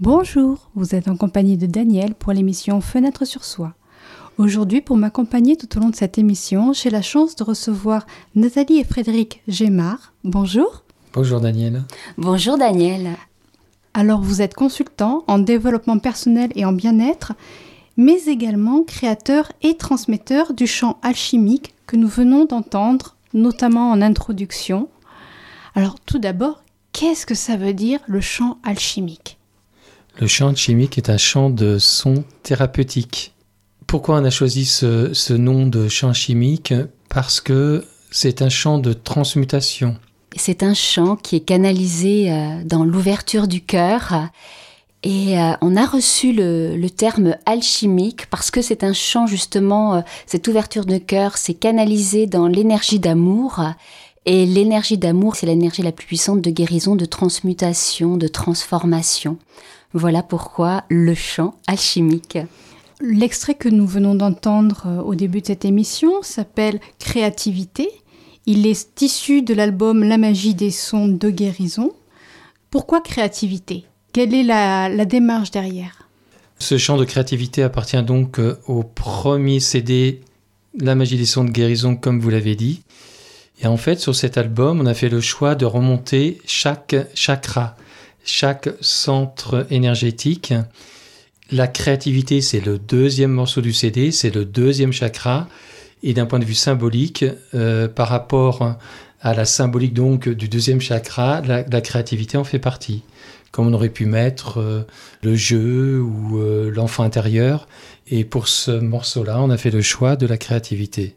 Bonjour, vous êtes en compagnie de Daniel pour l'émission Fenêtre sur soi. Aujourd'hui, pour m'accompagner tout au long de cette émission, j'ai la chance de recevoir Nathalie et Frédéric Gémard. Bonjour. Bonjour Daniel. Bonjour Daniel. Alors, vous êtes consultant en développement personnel et en bien-être, mais également créateur et transmetteur du chant alchimique que nous venons d'entendre, notamment en introduction. Alors, tout d'abord, qu'est-ce que ça veut dire le chant alchimique ? Le chant alchimique est un chant de son thérapeutique. Pourquoi on a choisi ce nom de chant alchimique ? Parce que c'est un chant de transmutation. C'est un chant qui est canalisé dans l'ouverture du cœur. Et on a reçu le terme alchimique parce que c'est un chant justement, cette ouverture de cœur, c'est canalisé dans l'énergie d'amour. Et l'énergie d'amour, c'est l'énergie la plus puissante de guérison, de transmutation, de transformation. Voilà pourquoi le chant alchimique. L'extrait que nous venons d'entendre au début de cette émission s'appelle « Créativité ». Il est issu de l'album « La magie des sons de guérison ». Pourquoi créativité ? Quelle est la démarche derrière ? Ce chant de créativité appartient donc au premier CD « La magie des sons de guérison », comme vous l'avez dit. Et en fait, sur cet album, on a fait le choix de remonter chaque chakra, chaque centre énergétique. La créativité, c'est le deuxième morceau du CD, c'est le deuxième chakra. Et d'un point de vue symbolique, par rapport à la symbolique donc du deuxième chakra, la créativité en fait partie. Comme on aurait pu mettre le jeu ou l'enfant intérieur. Et pour ce morceau-là, on a fait le choix de la créativité.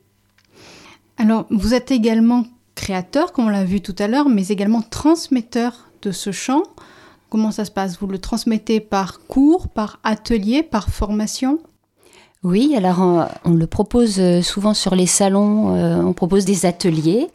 Alors, vous êtes également créateur, comme on l'a vu tout à l'heure, mais également transmetteur de ce chant. Comment ça se passe ? Vous le transmettez par cours, par atelier, par formation ? Oui, alors on le propose souvent sur les salons, on propose des ateliers,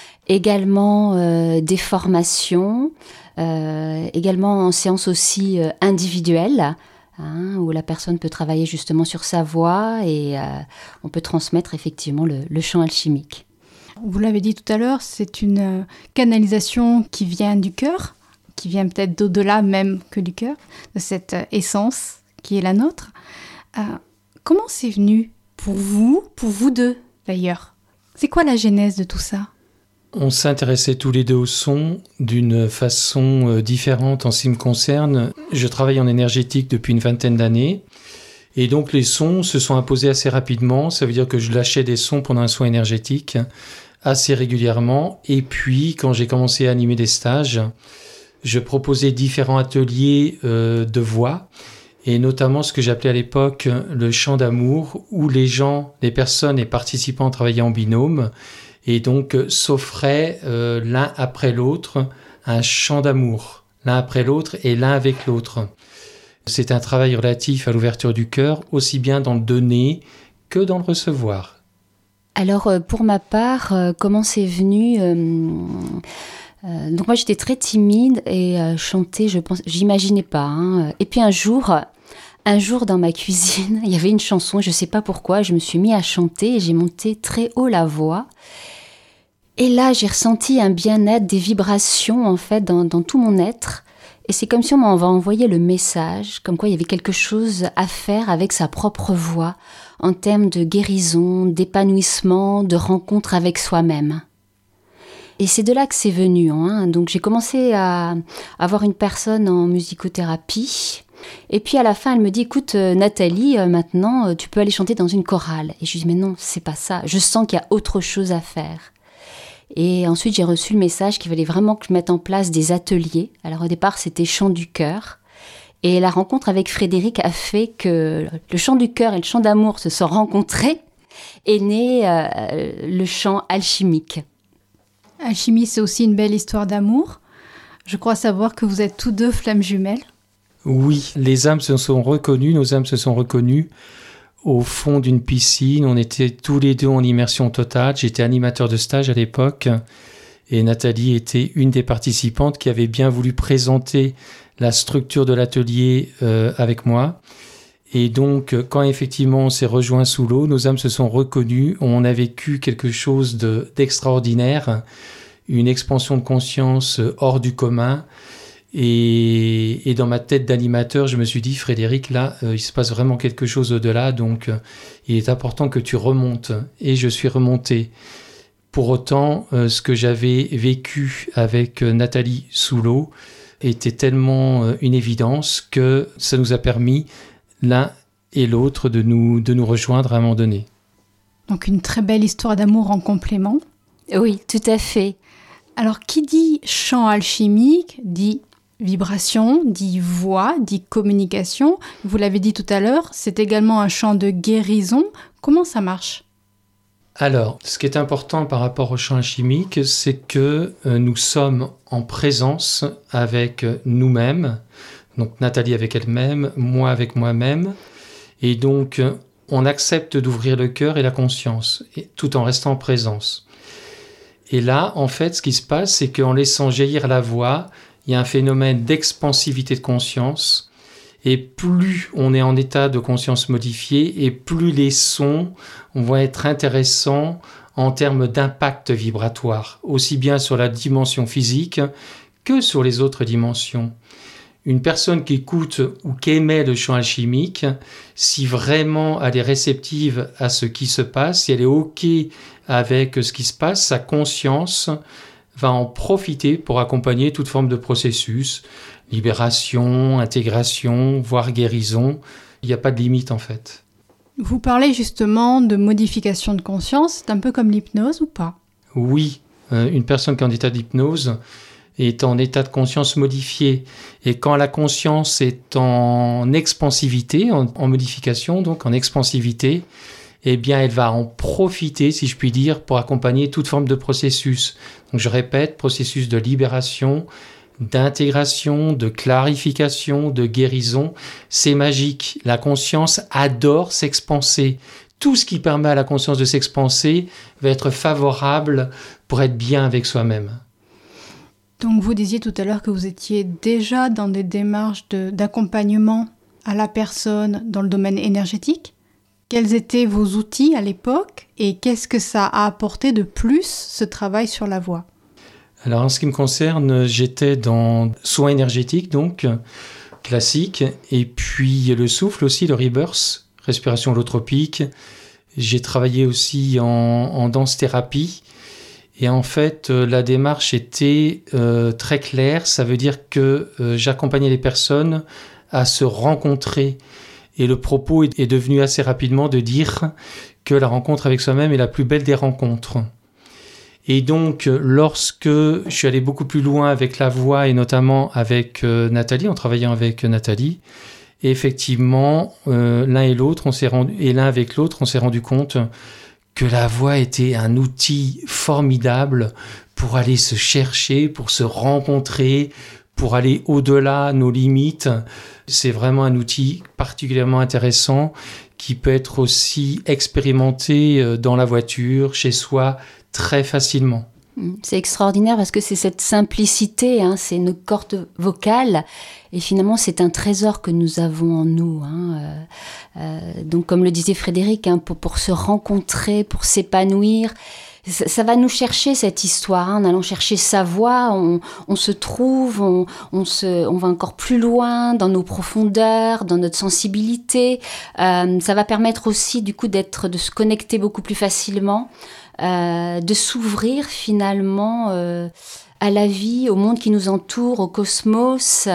également des formations, également en séance aussi individuelle, où la personne peut travailler justement sur sa voix et on peut transmettre effectivement le chant alchimique. Vous l'avez dit tout à l'heure, c'est une canalisation qui vient du cœur, qui vient peut-être d'au-delà même que du cœur, de cette essence qui est la nôtre. Comment c'est venu pour vous deux d'ailleurs ? C'est quoi la genèse de tout ça ? On s'intéressait tous les deux au son d'une façon différente en ce qui me concerne. Je travaille en énergétique depuis une vingtaine d'années et donc les sons se sont imposés assez rapidement. Ça veut dire que je lâchais des sons pendant un soin énergétique assez régulièrement. Et puis quand j'ai commencé à animer des stages, je proposais différents ateliers de voix et notamment ce que j'appelais à l'époque le chant d'amour où les personnes et participants travaillaient en binôme et donc s'offraient l'un après l'autre un chant d'amour, l'un après l'autre et l'un avec l'autre. C'est un travail relatif à l'ouverture du cœur, aussi bien dans le donner que dans le recevoir. Alors pour ma part, comment c'est venu donc moi j'étais très timide et chanter, j'imaginais pas. Et puis un jour dans ma cuisine, il y avait une chanson, je sais pas pourquoi, je me suis mis à chanter et j'ai monté très haut la voix. Et là j'ai ressenti un bien-être, des vibrations en fait dans tout mon être. Et c'est comme si on m'avait envoyé le message, comme quoi il y avait quelque chose à faire avec sa propre voix, en termes de guérison, d'épanouissement, de rencontre avec soi-même. Et c'est de là que c'est venu. Donc j'ai commencé à avoir une personne en musicothérapie. Et puis à la fin, elle me dit, écoute Nathalie, maintenant tu peux aller chanter dans une chorale. Et je lui dis, mais non, c'est pas ça. Je sens qu'il y a autre chose à faire. Et ensuite, j'ai reçu le message qu'il fallait vraiment que je mette en place des ateliers. Alors au départ, c'était chant du cœur. Et la rencontre avec Frédéric a fait que le chant du cœur et le chant d'amour se sont rencontrés et né le chant alchimique. Alchimie, c'est aussi une belle histoire d'amour. Je crois savoir que vous êtes tous deux flammes jumelles. Oui, les âmes se sont reconnues, nos âmes se sont reconnues au fond d'une piscine. On était tous les deux en immersion totale. J'étais animateur de stage à l'époque et Nathalie était une des participantes qui avait bien voulu présenter la structure de l'atelier avec moi. Et donc, quand effectivement on s'est rejoints sous l'eau, nos âmes se sont reconnues, on a vécu quelque chose d'extraordinaire, une expansion de conscience hors du commun. Et dans ma tête d'animateur, je me suis dit, Frédéric, là, il se passe vraiment quelque chose au-delà, donc il est important que tu remontes. Et je suis remonté. Pour autant, ce que j'avais vécu avec Nathalie Souleau était tellement une évidence que ça nous a permis, l'un et l'autre, de nous rejoindre à un moment donné. Donc une très belle histoire d'amour en complément. Oui, tout à fait. Alors, qui dit chant alchimique, dit vibration, dit voix, dit communication. Vous l'avez dit tout à l'heure, c'est également un chant de guérison. Comment ça marche ? Alors, ce qui est important par rapport au chant alchimique, c'est que nous sommes en présence avec nous-mêmes, donc Nathalie avec elle-même, moi avec moi-même, et donc on accepte d'ouvrir le cœur et la conscience, tout en restant en présence. Et là, en fait, ce qui se passe, c'est qu'en laissant jaillir la voix, il y a un phénomène d'expansivité de conscience, et plus on est en état de conscience modifié, et plus les sons vont être intéressants en termes d'impact vibratoire, aussi bien sur la dimension physique que sur les autres dimensions. Une personne qui écoute ou qui émet le chant alchimique, si vraiment elle est réceptive à ce qui se passe, si elle est OK avec ce qui se passe, sa conscience va en profiter pour accompagner toute forme de processus, libération, intégration, voire guérison. Il n'y a pas de limite en fait. Vous parlez justement de modification de conscience, c'est un peu comme l'hypnose ou pas ? Oui, une personne qui est en état d'hypnose est en état de conscience modifié. Et quand la conscience est en expansivité, en modification, donc en expansivité, eh bien, elle va en profiter, si je puis dire, pour accompagner toute forme de processus. Donc, je répète, processus de libération, d'intégration, de clarification, de guérison. C'est magique. La conscience adore s'expanser. Tout ce qui permet à la conscience de s'expanser va être favorable pour être bien avec soi-même. Donc vous disiez tout à l'heure que vous étiez déjà dans des démarches d'accompagnement à la personne dans le domaine énergétique. Quels étaient vos outils à l'époque et qu'est-ce que ça a apporté de plus, ce travail sur la voix ? Alors en ce qui me concerne, j'étais dans soins énergétiques, donc classique, et puis le souffle aussi, le rebirth, respiration holotropique. J'ai travaillé aussi en danse-thérapie. Et en fait, la démarche était très claire. Ça veut dire que j'accompagnais les personnes à se rencontrer. Et le propos est devenu assez rapidement de dire que la rencontre avec soi-même est la plus belle des rencontres. Et donc, lorsque je suis allé beaucoup plus loin avec la voix et notamment avec Nathalie, en travaillant avec Nathalie, et effectivement, l'un avec l'autre, on s'est rendu compte que la voix était un outil formidable pour aller se chercher, pour se rencontrer, pour aller au-delà de nos limites. C'est vraiment un outil particulièrement intéressant qui peut être aussi expérimenté dans la voiture, chez soi, très facilement. C'est extraordinaire parce que c'est cette simplicité, c'est nos cordes vocales et finalement c'est un trésor que nous avons en nous. Donc comme le disait Frédéric, pour se rencontrer, pour s'épanouir, ça va nous chercher cette histoire. En allant chercher sa voix, on se trouve, on va encore plus loin dans nos profondeurs, dans notre sensibilité. Ça va permettre aussi du coup de se connecter beaucoup plus facilement. De s'ouvrir finalement à la vie, au monde qui nous entoure, au cosmos.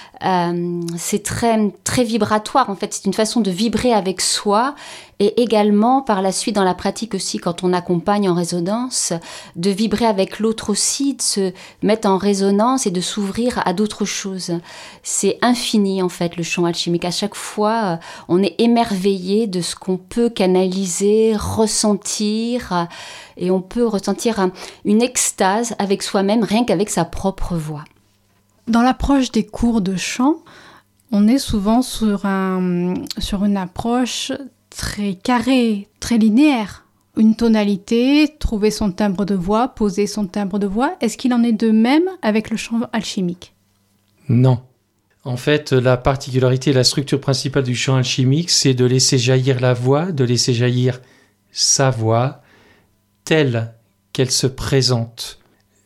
C'est très, très vibratoire en fait, c'est une façon de vibrer avec soi et également par la suite dans la pratique aussi quand on accompagne en résonance, de vibrer avec l'autre aussi, de se mettre en résonance et de s'ouvrir à d'autres choses. C'est infini en fait le chant alchimique, à chaque fois on est émerveillé de ce qu'on peut canaliser, ressentir et on peut ressentir une extase avec soi-même rien qu'avec sa propre voix. Dans l'approche des cours de chant, on est souvent sur une approche très carrée, très linéaire. Une tonalité, trouver son timbre de voix, poser son timbre de voix. Est-ce qu'il en est de même avec le chant alchimique ? Non. En fait, la particularité, la structure principale du chant alchimique, c'est de laisser jaillir la voix, de laisser jaillir sa voix telle qu'elle se présente.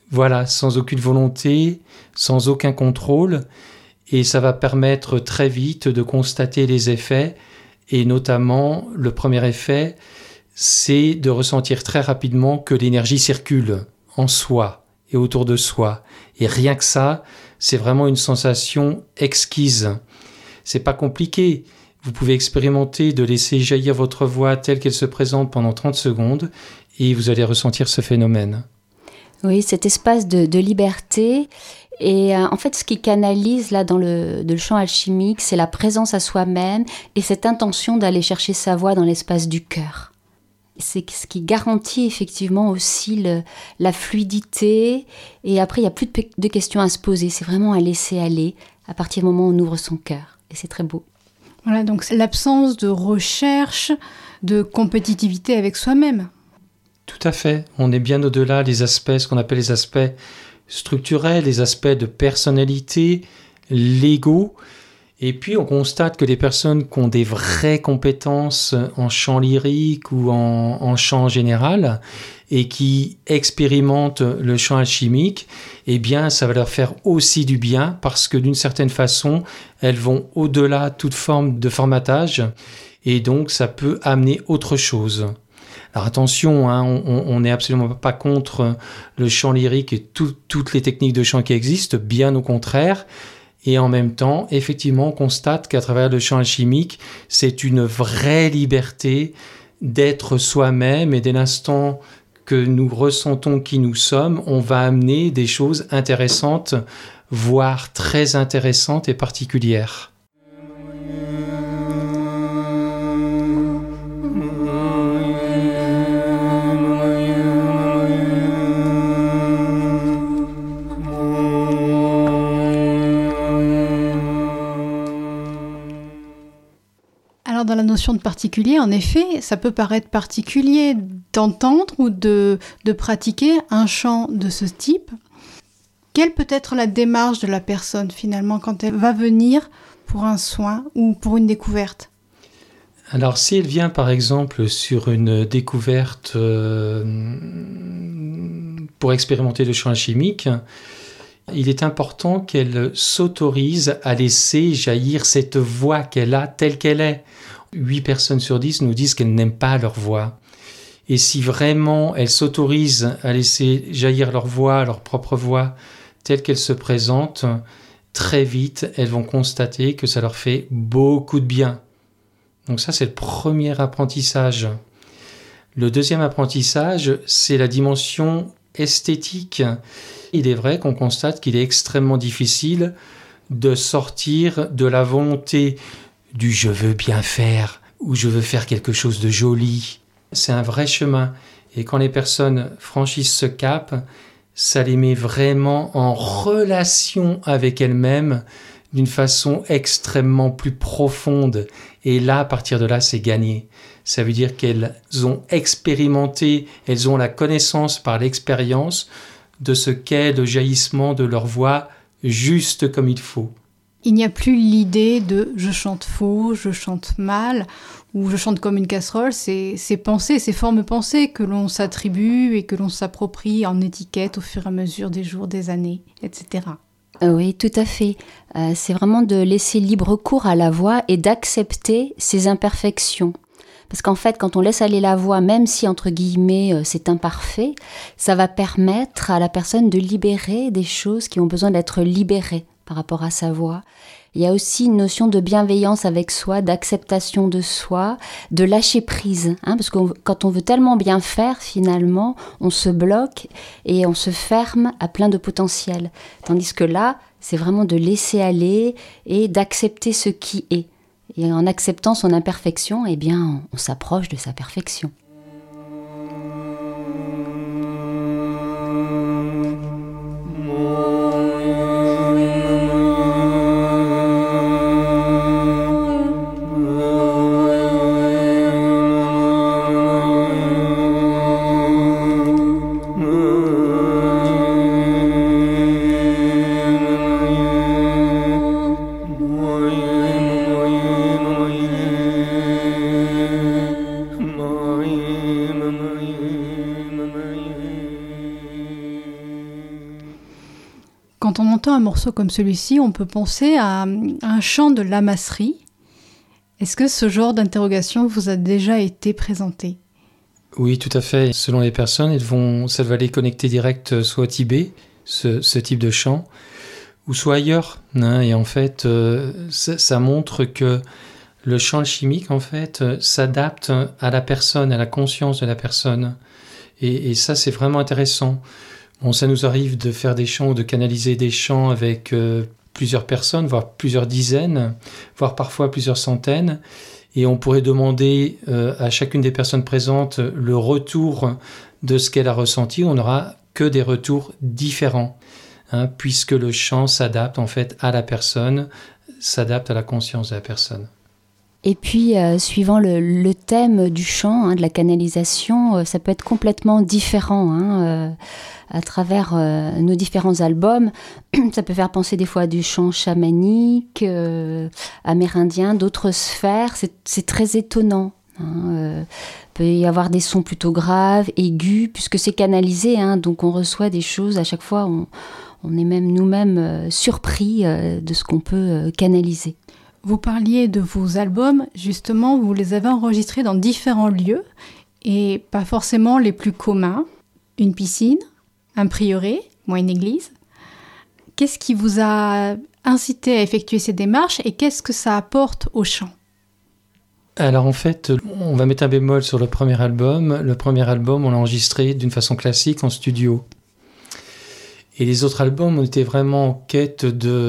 Voilà, sans aucune volonté, sans aucun contrôle. Et ça va permettre très vite de constater les effets. Et notamment, le premier effet, c'est de ressentir très rapidement que l'énergie circule en soi et autour de soi. Et rien que ça, c'est vraiment une sensation exquise. C'est pas compliqué. Vous pouvez expérimenter de laisser jaillir votre voix telle qu'elle se présente pendant 30 secondes et vous allez ressentir ce phénomène. Oui, cet espace de liberté. Et en fait, ce qui canalise là dans le chant alchimique, c'est la présence à soi-même et cette intention d'aller chercher sa voix dans l'espace du cœur. C'est ce qui garantit effectivement aussi la fluidité. Et après, il n'y a plus de questions à se poser. C'est vraiment à laisser aller à partir du moment où on ouvre son cœur. Et c'est très beau. Voilà, donc c'est l'absence de recherche, de compétitivité avec soi-même. Tout à fait. On est bien au-delà des aspects, ce qu'on appelle les aspects structurels, les aspects de personnalité, l'ego. Et puis on constate que les personnes qui ont des vraies compétences en chant lyrique ou en chant en général et qui expérimentent le chant alchimique, eh bien ça va leur faire aussi du bien parce que d'une certaine façon, elles vont au-delà de toute forme de formatage et donc ça peut amener autre chose. Alors attention, hein, on n'est absolument pas contre le chant lyrique et toutes les techniques de chant qui existent, bien au contraire. Et en même temps, effectivement, on constate qu'à travers le chant alchimique, c'est une vraie liberté d'être soi-même et dès l'instant que nous ressentons qui nous sommes, on va amener des choses intéressantes, voire très intéressantes et particulières. Alors dans la notion de particulier, en effet, ça peut paraître particulier d'entendre ou de pratiquer un chant de ce type. Quelle peut être la démarche de la personne finalement quand elle va venir pour un soin ou pour une découverte ? Alors si elle vient par exemple sur une découverte pour expérimenter le chant alchimique, il est important qu'elle s'autorise à laisser jaillir cette voix qu'elle a telle qu'elle est. 8 personnes sur 10 nous disent qu'elles n'aiment pas leur voix. Et si vraiment elles s'autorisent à laisser jaillir leur voix, leur propre voix, telle qu'elle se présente, très vite, elles vont constater que ça leur fait beaucoup de bien. Donc ça, c'est le premier apprentissage. Le deuxième apprentissage, c'est la dimension esthétique. Il est vrai qu'on constate qu'il est extrêmement difficile de sortir de la volonté du « je veux bien faire » ou « je veux faire quelque chose de joli ». C'est un vrai chemin. Et quand les personnes franchissent ce cap, ça les met vraiment en relation avec elles-mêmes d'une façon extrêmement plus profonde. Et là, à partir de là, c'est gagné. Ça veut dire qu'elles ont expérimenté, elles ont la connaissance par l'expérience de ce qu'est le jaillissement de leur voix juste comme il faut. Il n'y a plus l'idée de « je chante faux, je chante mal » ou « je chante comme une casserole ». C'est ces pensées, ces formes pensées que l'on s'attribue et que l'on s'approprie en étiquette au fur et à mesure des jours, des années, etc. Oui, tout à fait. C'est vraiment de laisser libre cours à la voix et d'accepter ses imperfections. Parce qu'en fait, quand on laisse aller la voix, même si, entre guillemets, c'est imparfait, ça va permettre à la personne de libérer des choses qui ont besoin d'être libérées par rapport à sa voix. Il y a aussi une notion de bienveillance avec soi, d'acceptation de soi, de lâcher prise. Parce que quand on veut tellement bien faire, finalement, on se bloque et on se ferme à plein de potentiel. Tandis que là, c'est vraiment de laisser aller et d'accepter ce qui est. Et en acceptant son imperfection, eh bien, on s'approche de sa perfection. Maya Quand on entend un morceau comme celui-ci, on peut penser à un chant de lamasserie. Est-ce que ce genre d'interrogation vous a déjà été présenté ? Oui, tout à fait. Selon les personnes, ça va les connecter direct soit au Tibet, ce type de chant, ou soit ailleurs. Et en fait, ça montre que le chant alchimique, en fait, s'adapte à la personne, à la conscience de la personne. Et ça, c'est vraiment intéressant. Bon, ça nous arrive de faire des chants ou de canaliser des chants avec plusieurs personnes, voire plusieurs dizaines, voire parfois plusieurs centaines. Et on pourrait demander à chacune des personnes présentes le retour de ce qu'elle a ressenti. On n'aura que des retours différents, puisque le chant s'adapte en fait à la personne, s'adapte à la conscience de la personne. Et puis, suivant le thème du chant, de la canalisation, ça peut être complètement différent. À travers nos différents albums, ça peut faire penser des fois à du chant chamanique, amérindien, d'autres sphères. C'est très étonnant. Peut y avoir des sons plutôt graves, aigus, puisque c'est canalisé. Donc on reçoit des choses, à chaque fois, on est même nous-mêmes surpris de ce qu'on peut canaliser. Vous parliez de vos albums, justement, vous les avez enregistrés dans différents lieux, et pas forcément les plus communs. Une piscine, un prieuré, une église. Qu'est-ce qui vous a incité à effectuer ces démarches et qu'est-ce que ça apporte au chant ? Alors en fait, on va mettre un bémol sur le premier album. Le premier album, on l'a enregistré d'une façon classique en studio. Et les autres albums, on était vraiment en quête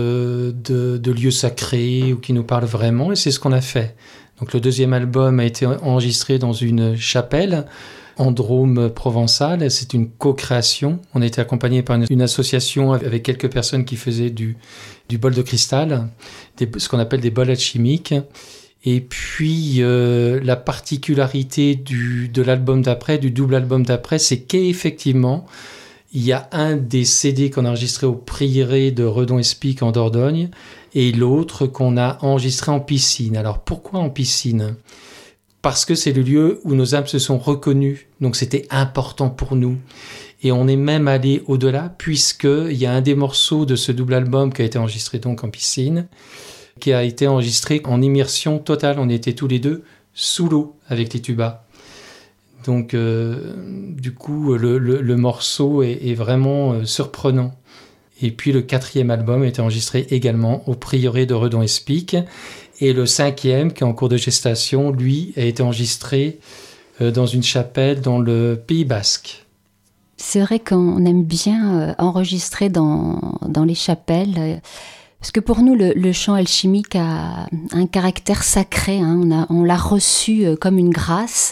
de lieux sacrés ou qui nous parlent vraiment, et c'est ce qu'on a fait. Donc le deuxième album a été enregistré dans une chapelle en Drôme provençal. C'est une co-création. On a été accompagné par une association avec quelques personnes qui faisaient du bol de cristal, ce qu'on appelle des bols alchimiques. Et puis, la particularité de l'album d'après, du double album d'après, c'est qu'effectivement, il y a un des CD qu'on a enregistré au prieuré de Redon-Espic en Dordogne et l'autre qu'on a enregistré en piscine. Alors, pourquoi en piscine ? Parce que c'est le lieu où nos âmes se sont reconnues. Donc, c'était important pour nous. Et on est même allé au-delà puisqu'il y a un des morceaux de ce double album qui a été enregistré donc en piscine, qui a été enregistré en immersion totale. On était tous les deux sous l'eau avec les tubas. Donc, du coup, le morceau est vraiment surprenant. Et puis, le quatrième album a été enregistré également au prieuré de Redon-Espic. Et le cinquième, qui est en cours de gestation, lui, a été enregistré dans une chapelle dans le Pays Basque. C'est vrai qu'on aime bien enregistrer dans les chapelles. Parce que pour nous, le chant alchimique a un caractère sacré. On l'a reçu comme une grâce.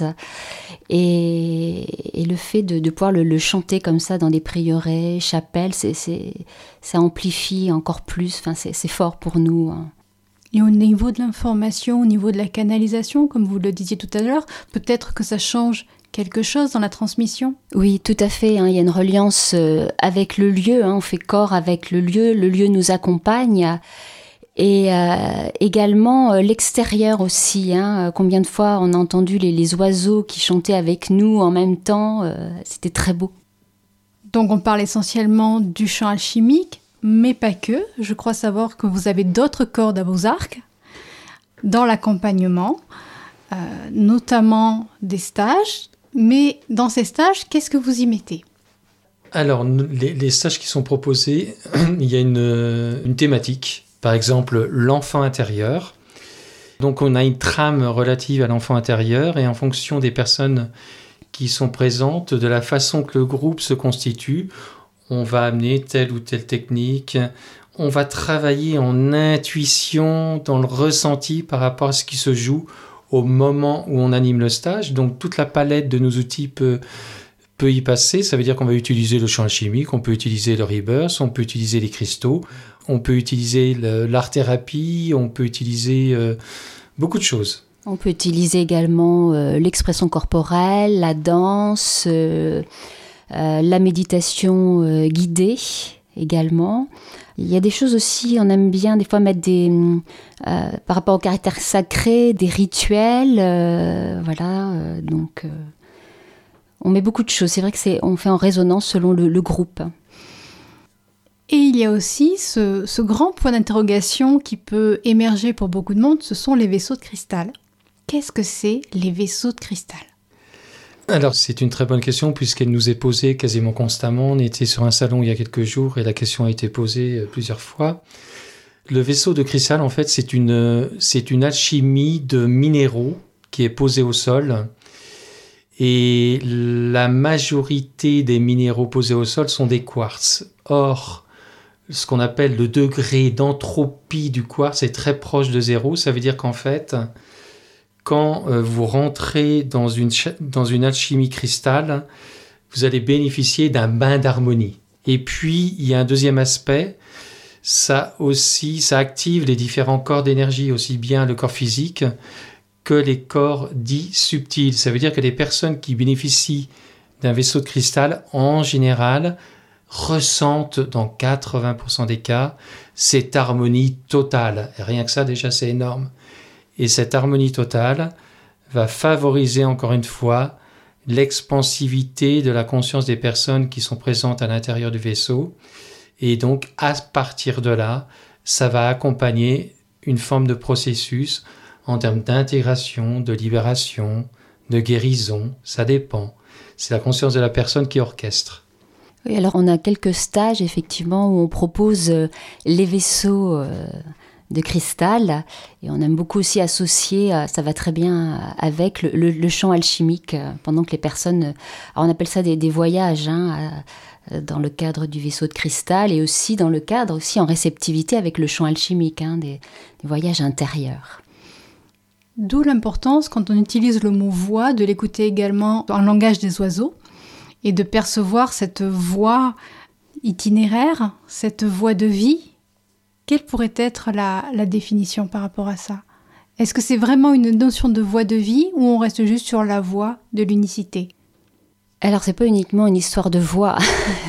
Et le fait de pouvoir le chanter comme ça dans des prieurés, chapelles, ça amplifie encore plus. Enfin, c'est fort pour nous. Et au niveau de l'information, au niveau de la canalisation, comme vous le disiez tout à l'heure, peut-être que ça change quelque chose dans la transmission ? Oui, tout à fait. Il y a une reliance avec le lieu. On fait corps avec le lieu nous accompagne. Et également l'extérieur aussi. Combien de fois on a entendu les oiseaux qui chantaient avec nous en même temps. C'était très beau. Donc on parle essentiellement du chant alchimique, mais pas que. Je crois savoir que vous avez d'autres cordes à vos arcs dans l'accompagnement, notamment des stages. Mais dans ces stages, qu'est-ce que vous y mettez ? Alors, les stages qui sont proposés, il y a une thématique. Par exemple, l'enfant intérieur. Donc, on a une trame relative à l'enfant intérieur et en fonction des personnes qui sont présentes, de la façon que le groupe se constitue, on va amener telle ou telle technique. On va travailler en intuition, dans le ressenti par rapport à ce qui se joue au moment où on anime le stage. Donc, toute la palette de nos outils peut y passer. Ça veut dire qu'on va utiliser le chant alchimique, on peut utiliser le rebirth, on peut utiliser les cristaux, on peut utiliser l'art-thérapie, on peut utiliser beaucoup de choses. On peut utiliser également l'expression corporelle, la danse, la méditation guidée également. Il y a des choses aussi, on aime bien des fois mettre par rapport au caractère sacré, des rituels, donc on met beaucoup de choses. C'est vrai que on fait en résonance selon le groupe. Et il y a aussi ce grand point d'interrogation qui peut émerger pour beaucoup de monde, ce sont les vaisseaux de cristal. Qu'est-ce que c'est les vaisseaux de cristal ? Alors, c'est une très bonne question puisqu'elle nous est posée quasiment constamment. On était sur un salon il y a quelques jours et la question a été posée plusieurs fois. Le vaisseau de cristal, en fait, c'est une alchimie de minéraux qui est posée au sol. Et la majorité des minéraux posés au sol sont des quartz. Or, ce qu'on appelle le degré d'entropie du quartz est très proche de zéro. Ça veut dire qu'en fait, quand vous rentrez dans une alchimie cristal, vous allez bénéficier d'un bain d'harmonie. Et puis, il y a un deuxième aspect, ça active les différents corps d'énergie, aussi bien le corps physique que les corps dits subtils. Ça veut dire que les personnes qui bénéficient d'un vaisseau de cristal, en général, ressentent dans 80% des cas cette harmonie totale. Et rien que ça, déjà, c'est énorme. Et cette harmonie totale va favoriser, encore une fois, l'expansivité de la conscience des personnes qui sont présentes à l'intérieur du vaisseau. Et donc, à partir de là, ça va accompagner une forme de processus en termes d'intégration, de libération, de guérison. Ça dépend. C'est la conscience de la personne qui orchestre. Oui, alors on a quelques stages, effectivement, où on propose les vaisseaux de cristal, et on aime beaucoup aussi associer, ça va très bien avec le champ alchimique, pendant que les personnes, alors on appelle ça des voyages, dans le cadre du vaisseau de cristal, et aussi dans le cadre aussi en réceptivité avec le champ alchimique, des voyages intérieurs. D'où l'importance, quand on utilise le mot voix, de l'écouter également en langage des oiseaux, et de percevoir cette voix itinéraire, cette voix de vie. Quelle pourrait être la définition par rapport à ça ? Est-ce que c'est vraiment une notion de voie de vie ou on reste juste sur la voie de l'unicité ? Alors, c'est pas uniquement une histoire de voix.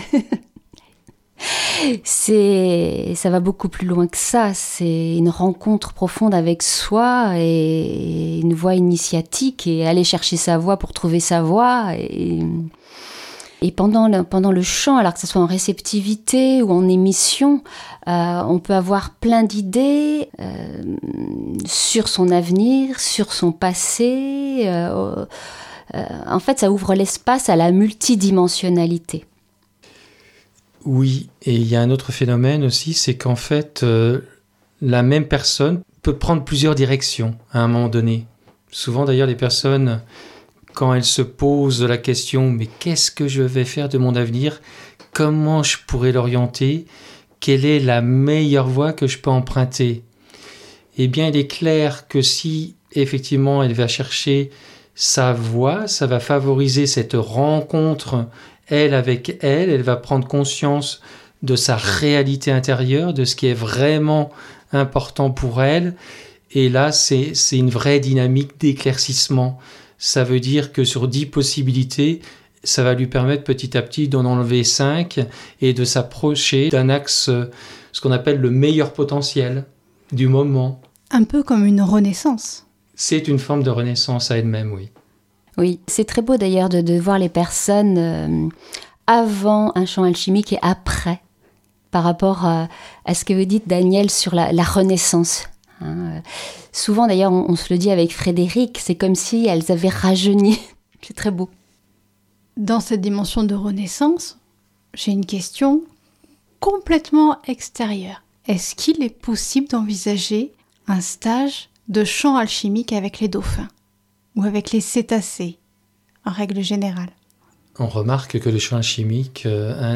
Ça va beaucoup plus loin que ça. C'est une rencontre profonde avec soi et une voie initiatique et aller chercher sa voie pour trouver sa voie. Et pendant le chant, alors que ce soit en réceptivité ou en émission, on peut avoir plein d'idées sur son avenir, sur son passé. En fait, ça ouvre l'espace à la multidimensionnalité. Oui, et il y a un autre phénomène aussi, c'est qu'en fait, la même personne peut prendre plusieurs directions à un moment donné. Souvent, d'ailleurs, les personnes, quand elles se posent la question « mais qu'est-ce que je vais faire de mon avenir ? Comment je pourrais l'orienter ? Quelle est la meilleure voie que je peux emprunter ?» Eh bien, il est clair que si, effectivement, elle va chercher sa voie, ça va favoriser cette rencontre, elle avec elle, elle va prendre conscience de sa réalité intérieure, de ce qui est vraiment important pour elle. Et là, c'est une vraie dynamique d'éclaircissement. Ça veut dire que sur 10 possibilités, ça va lui permettre petit à petit d'en enlever 5 et de s'approcher d'un axe, ce qu'on appelle le meilleur potentiel du moment. Un peu comme une renaissance. C'est une forme de renaissance à elle-même, oui. Oui, c'est très beau d'ailleurs de voir les personnes avant un chant alchimique et après, par rapport à ce que vous dites, Daniel, sur la renaissance. Souvent, d'ailleurs, on se le dit avec Frédéric, c'est comme si elles avaient rajeuni. C'est très beau. Dans cette dimension de renaissance, j'ai une question complètement extérieure. Est-ce qu'il est possible d'envisager un stage de chant alchimique avec les dauphins ou avec les cétacés, en règle générale? On remarque que le chant alchimique,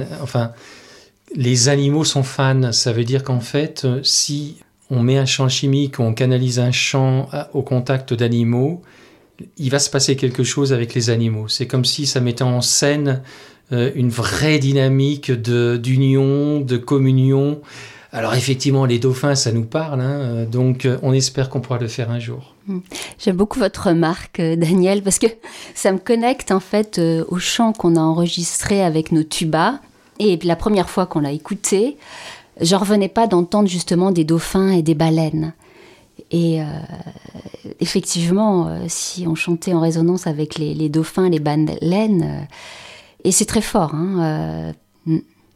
les animaux sont fans. Ça veut dire qu'en fait, si on met un chant alchimique, on canalise un chant au contact d'animaux, il va se passer quelque chose avec les animaux. C'est comme si ça mettait en scène une vraie dynamique d'union, de communion. Alors effectivement, les dauphins, ça nous parle, donc on espère qu'on pourra le faire un jour. J'aime beaucoup votre remarque, Daniel, parce que ça me connecte en fait au chant qu'on a enregistré avec nos tubas. Et la première fois qu'on l'a écouté, je ne revenais pas d'entendre justement des dauphins et des baleines. Et effectivement, si on chantait en résonance avec les dauphins, les baleines, et c'est très fort.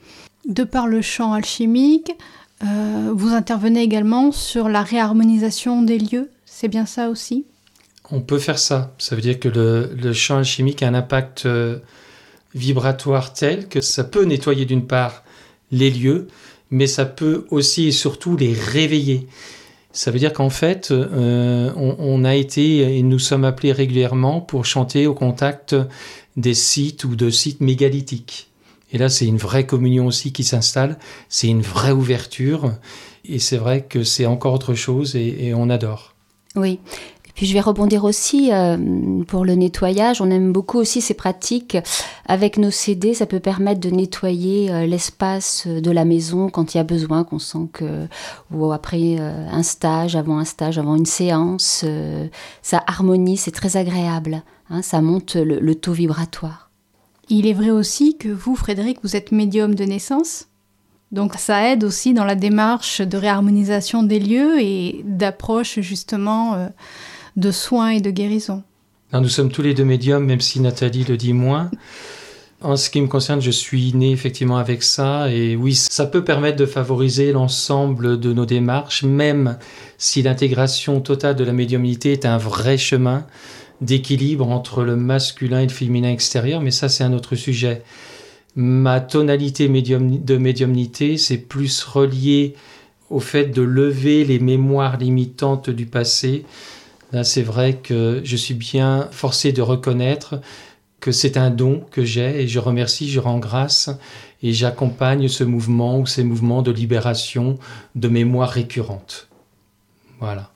De par le chant alchimique, vous intervenez également sur la réharmonisation des lieux, c'est bien ça aussi ? On peut faire ça. Ça veut dire que le chant alchimique a un impact vibratoire tel que ça peut nettoyer d'une part les lieux, mais ça peut aussi et surtout les réveiller. Ça veut dire qu'en fait, on a été et nous sommes appelés régulièrement pour chanter au contact des sites ou de sites mégalithiques. Et là, c'est une vraie communion aussi qui s'installe, c'est une vraie ouverture, et c'est vrai que c'est encore autre chose et on adore. Oui. Puis je vais rebondir aussi pour le nettoyage. On aime beaucoup aussi ces pratiques. Avec nos CD, ça peut permettre de nettoyer l'espace de la maison quand il y a besoin, qu'on sent que... Ou après un stage, avant une séance. Ça harmonise, c'est très agréable. Hein, ça monte le taux vibratoire. Il est vrai aussi que vous, Frédéric, vous êtes médium de naissance. Donc ça aide aussi dans la démarche de réharmonisation des lieux et d'approche justement... de soins et de guérison. Alors, nous sommes tous les deux médiums, même si Nathalie le dit moins. En ce qui me concerne, je suis né effectivement avec ça. Et oui, ça peut permettre de favoriser l'ensemble de nos démarches, même si l'intégration totale de la médiumnité est un vrai chemin d'équilibre entre le masculin et le féminin extérieur. Mais ça, c'est un autre sujet. Ma tonalité de médiumnité, c'est plus relié au fait de lever les mémoires limitantes du passé. Là, c'est vrai que je suis bien forcé de reconnaître que c'est un don que j'ai et je remercie, je rends grâce et j'accompagne ce mouvement ou ces mouvements de libération de mémoire récurrente. Voilà.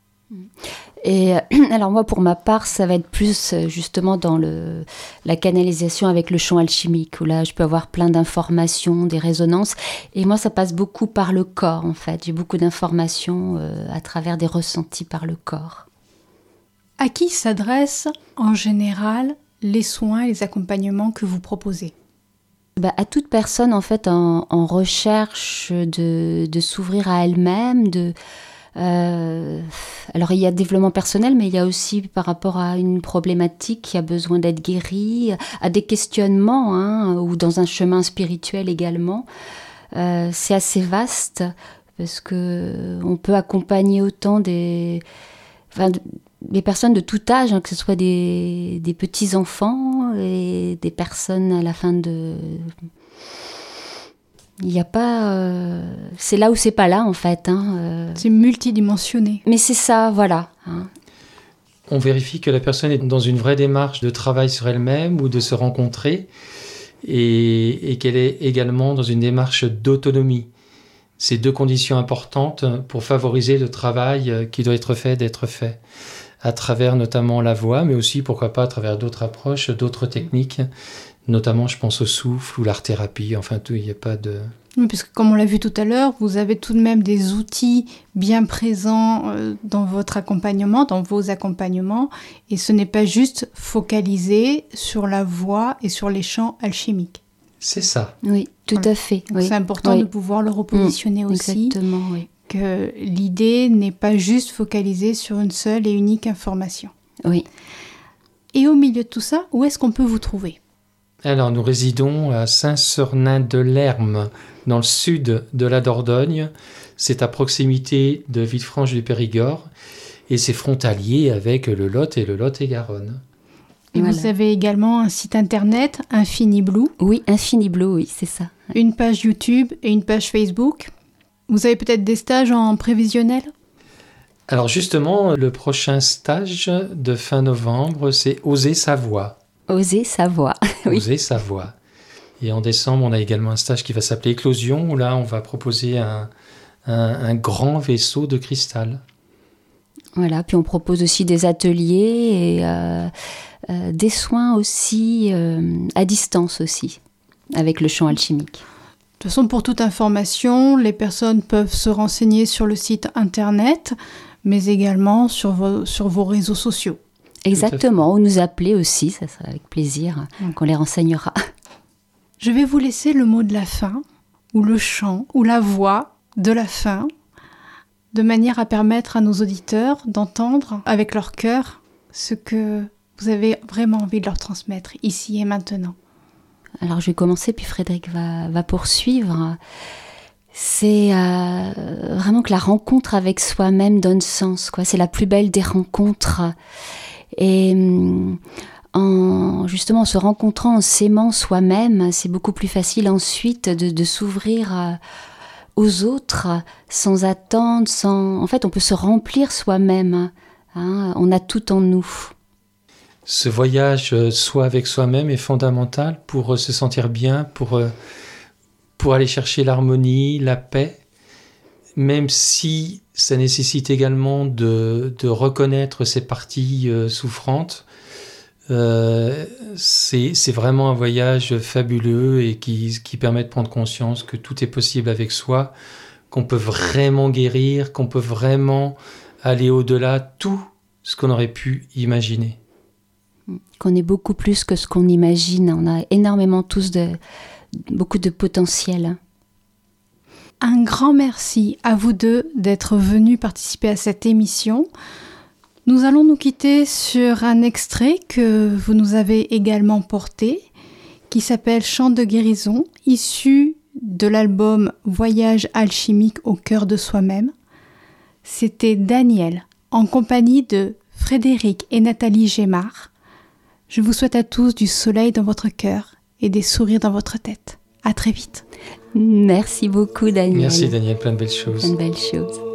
Et alors moi, pour ma part, ça va être plus justement dans la canalisation avec le chant alchimique, où là, je peux avoir plein d'informations, des résonances. Et moi, ça passe beaucoup par le corps, en fait. J'ai beaucoup d'informations à travers des ressentis par le corps. À qui s'adressent en général les soins et les accompagnements que vous proposez ? À toute personne en fait en recherche de s'ouvrir à elle-même. Alors il y a développement personnel, mais il y a aussi par rapport à une problématique qui a besoin d'être guérie, à des questionnements ou dans un chemin spirituel également. C'est assez vaste parce que on peut accompagner autant des personnes de tout âge, que ce soit des petits-enfants et des personnes à la fin de... Il n'y a pas... C'est là ou c'est pas là, en fait. C'est multidimensionné. Mais c'est ça, voilà. On vérifie que la personne est dans une vraie démarche de travail sur elle-même ou de se rencontrer et qu'elle est également dans une démarche d'autonomie. C'est deux conditions importantes pour favoriser le travail qui doit être fait, d'être fait. À travers notamment la voix, mais aussi, pourquoi pas, à travers d'autres approches, d'autres techniques, notamment, je pense au souffle ou l'art-thérapie, enfin, tout, il n'y a pas de... Oui, puisque comme on l'a vu tout à l'heure, vous avez tout de même des outils bien présents dans votre accompagnement, dans vos accompagnements, et ce n'est pas juste focalisé sur la voix et sur les chants alchimiques. C'est ça. Oui, tout à fait. Donc oui. c'est important de pouvoir le repositionner aussi. Exactement, oui. Que l'idée n'est pas juste focalisée sur une seule et unique information. Oui. Et au milieu de tout ça, où est-ce qu'on peut vous trouver ? Alors, nous résidons à Saint-Sernin-de-Lerme, dans le sud de la Dordogne. C'est à proximité de Villefranche-du-Périgord et c'est frontalier avec le Lot et le Lot-et-Garonne. Et voilà. Vous avez également un site internet, Infiniblue. Oui, Infiniblue, oui, c'est ça. Une page YouTube et une page Facebook. Vous avez peut-être des stages en prévisionnel ? Alors justement, le prochain stage de fin novembre, c'est Oser sa voix. Oser sa voix, oui. Oser sa voix. Et en décembre, on a également un stage qui va s'appeler Éclosion, où là, on va proposer un grand vaisseau de cristal. Voilà, puis on propose aussi des ateliers et des soins aussi à distance aussi, avec le chant alchimique. De toute façon, pour toute information, les personnes peuvent se renseigner sur le site internet, mais également sur vos réseaux sociaux. Exactement, ou nous appeler aussi, ça sera avec plaisir qu'on les renseignera. Je vais vous laisser le mot de la fin, ou le chant, ou la voix de la fin, de manière à permettre à nos auditeurs d'entendre avec leur cœur ce que vous avez vraiment envie de leur transmettre ici et maintenant. Alors je vais commencer, puis Frédéric va poursuivre. C'est vraiment que la rencontre avec soi-même donne sens, quoi. C'est la plus belle des rencontres. Et justement, en se rencontrant, en s'aimant soi-même, c'est beaucoup plus facile ensuite de s'ouvrir aux autres sans attendre, En fait, on peut se remplir soi-même. Hein, on a tout en nous. Ce voyage soi avec soi-même est fondamental pour se sentir bien, pour aller chercher l'harmonie, la paix, même si ça nécessite également de reconnaître ses parties souffrantes. C'est vraiment un voyage fabuleux et qui permet de prendre conscience que tout est possible avec soi, qu'on peut vraiment guérir, qu'on peut vraiment aller au-delà de tout ce qu'on aurait pu imaginer. Qu'on est beaucoup plus que ce qu'on imagine. On a énormément tous beaucoup de potentiel. Un grand merci à vous deux d'être venus participer à cette émission. Nous allons nous quitter sur un extrait que vous nous avez également porté, qui s'appelle Chant de guérison, issu de l'album Voyage alchimique au cœur de soi-même. C'était Daniel, en compagnie de Frédéric et Nathalie Gémard. Je vous souhaite à tous du soleil dans votre cœur et des sourires dans votre tête. À très vite. Merci beaucoup, Daniel. Merci, Daniel. Plein de belles choses. Plein de belles choses.